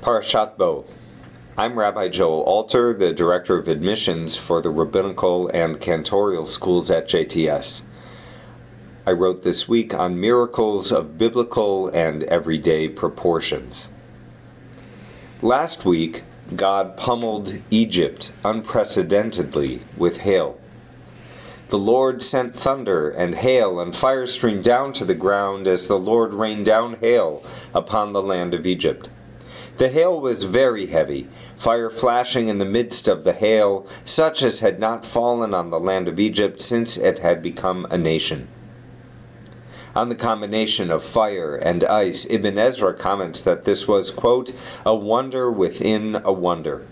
Parashat Bo. I'm Rabbi Joel Alter, the Director of Admissions for the Rabbinical and Cantorial Schools at JTS. I wrote this week on miracles of biblical and everyday proportions. Last week, God pummeled Egypt unprecedentedly with hail. The Lord sent thunder and hail and fire streamed down to the ground as the Lord rained down hail upon the land of Egypt. The hail was very heavy, fire flashing in the midst of the hail, such as had not fallen on the land of Egypt since it had become a nation. On the combination of fire and ice, Ibn Ezra comments that this was, quote, a wonder within a wonder.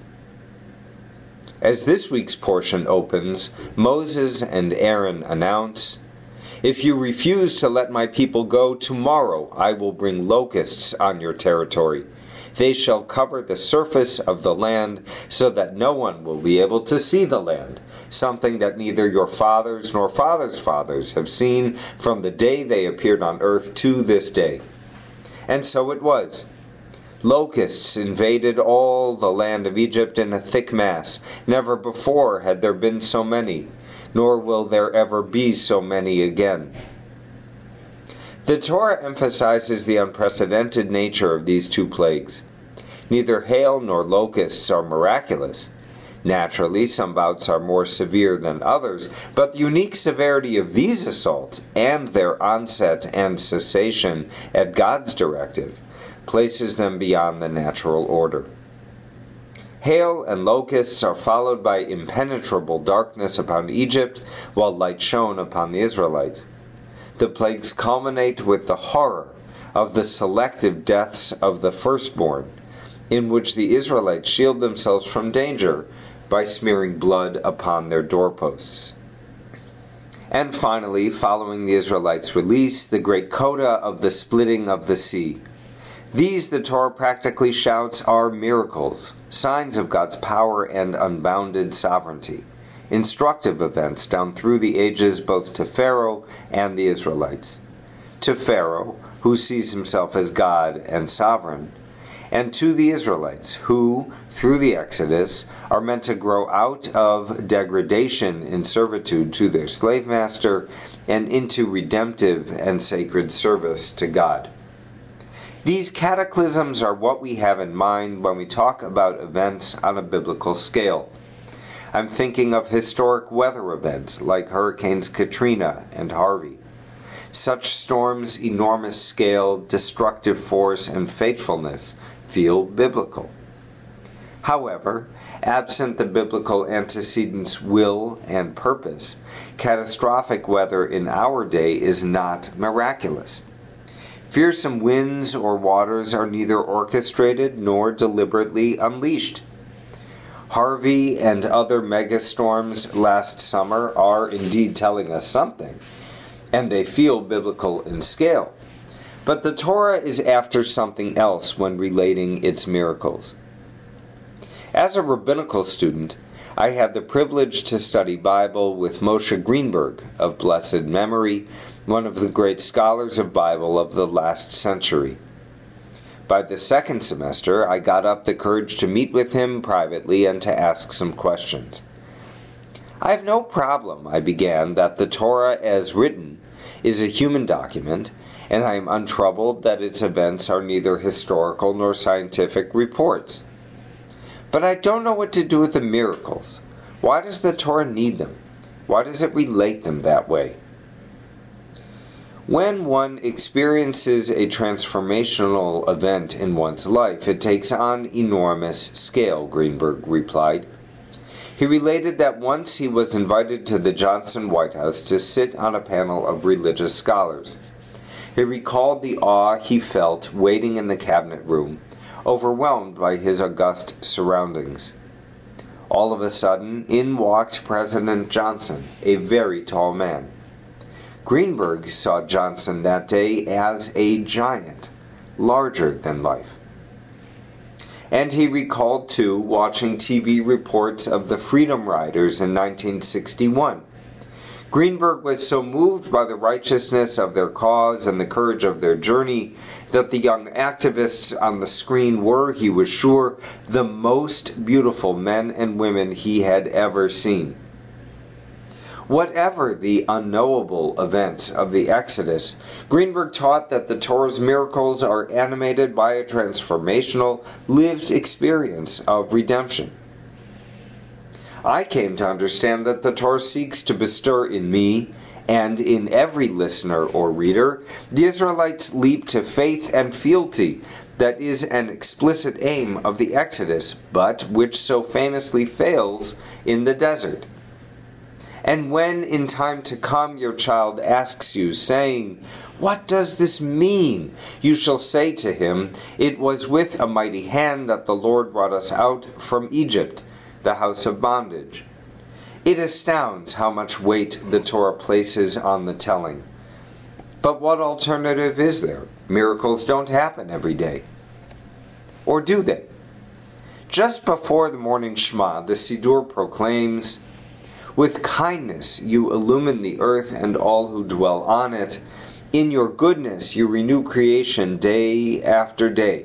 As this week's portion opens, Moses and Aaron announce, "If you refuse to let my people go, tomorrow I will bring locusts on your territory. They shall cover the surface of the land so that no one will be able to see the land, something that neither your fathers nor fathers' fathers have seen from the day they appeared on earth to this day." And so it was. Locusts invaded all the land of Egypt in a thick mass. Never before had there been so many, nor will there ever be so many again. The Torah emphasizes the unprecedented nature of these two plagues. Neither hail nor locusts are miraculous. Naturally, some bouts are more severe than others, but the unique severity of these assaults and their onset and cessation at God's directive places them beyond the natural order. Hail and locusts are followed by impenetrable darkness upon Egypt, while light shone upon the Israelites. The plagues culminate with the horror of the selective deaths of the firstborn, in which the Israelites shield themselves from danger by smearing blood upon their doorposts. And finally, following the Israelites' release, the great coda of the splitting of the sea. These, the Torah practically shouts, are miracles, signs of God's power and unbounded sovereignty, instructive events down through the ages both to Pharaoh and the Israelites. To Pharaoh, who sees himself as God and sovereign, and to the Israelites, who, through the Exodus, are meant to grow out of degradation in servitude to their slave master and into redemptive and sacred service to God. These cataclysms are what we have in mind when we talk about events on a biblical scale. I'm thinking of historic weather events like Hurricanes Katrina and Harvey. Such storms' enormous scale, destructive force, and fatefulness feel biblical. However, absent the biblical antecedents will and purpose, catastrophic weather in our day is not miraculous. Fearsome winds or waters are neither orchestrated nor deliberately unleashed. Harvey and other megastorms last summer are indeed telling us something, and they feel biblical in scale. But the Torah is after something else when relating its miracles. As a rabbinical student, I had the privilege to study Bible with Moshe Greenberg of blessed memory, one of the great scholars of Bible of the last century. By the second semester, I got up the courage to meet with him privately and to ask some questions. "I have no problem," I began, "that the Torah as written is a human document, and I am untroubled that its events are neither historical nor scientific reports. But I don't know what to do with the miracles. Why does the Torah need them? Why does it relate them that way?" When one experiences a transformational event in one's life, it takes on enormous scale, Greenberg replied. He related that once he was invited to the Johnson White House to sit on a panel of religious scholars. He recalled the awe he felt waiting in the cabinet room, overwhelmed by his august surroundings. All of a sudden, in walked President Johnson, a very tall man. Greenberg saw Johnson that day as a giant, larger than life. And he recalled, too, watching TV reports of the Freedom Riders in 1961. Greenberg was so moved by the righteousness of their cause and the courage of their journey that the young activists on the screen were, he was sure, the most beautiful men and women he had ever seen. Whatever the unknowable events of the Exodus, Greenberg taught that the Torah's miracles are animated by a transformational, lived experience of redemption. I came to understand that the Torah seeks to bestir in me, and in every listener or reader, the Israelites' leap to faith and fealty that is an explicit aim of the Exodus, but which so famously fails in the desert. And when in time to come your child asks you, saying, "What does this mean?" you shall say to him, "It was with a mighty hand that the Lord brought us out from Egypt, the house of bondage." It astounds how much weight the Torah places on the telling. But what alternative is there? Miracles don't happen every day. Or do they? Just before the morning Shema, the Siddur proclaims, "With kindness you illumine the earth and all who dwell on it. In your goodness you renew creation day after day."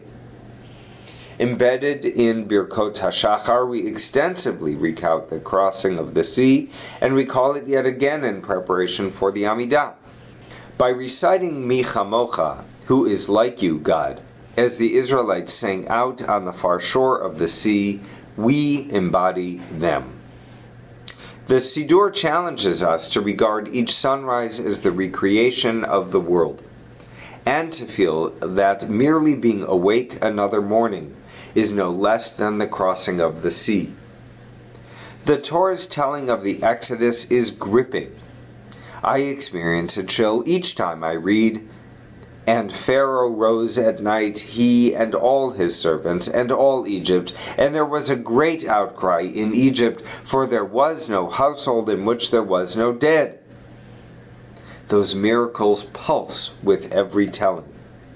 Embedded in Birkot HaShachar, we extensively recount the crossing of the sea and recall it yet again in preparation for the Amidah. By reciting Mi Chamocha, who is like you, God, as the Israelites sang out on the far shore of the sea, we embody them. The Siddur challenges us to regard each sunrise as the recreation of the world, and to feel that merely being awake another morning is no less than the crossing of the sea. The Torah's telling of the Exodus is gripping. I experience a chill each time I read, "And Pharaoh rose at night, he and all his servants, and all Egypt, and there was a great outcry in Egypt, for there was no household in which there was no dead." Those miracles pulse with every telling.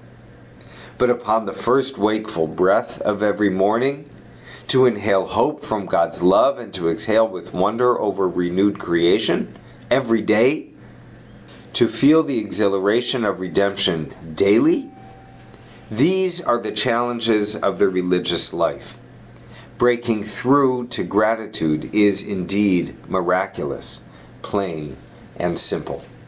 But upon the first wakeful breath of every morning, to inhale hope from God's love and to exhale with wonder over renewed creation every day, to feel the exhilaration of redemption daily, these are the challenges of the religious life. Breaking through to gratitude is indeed miraculous, plain, and simple.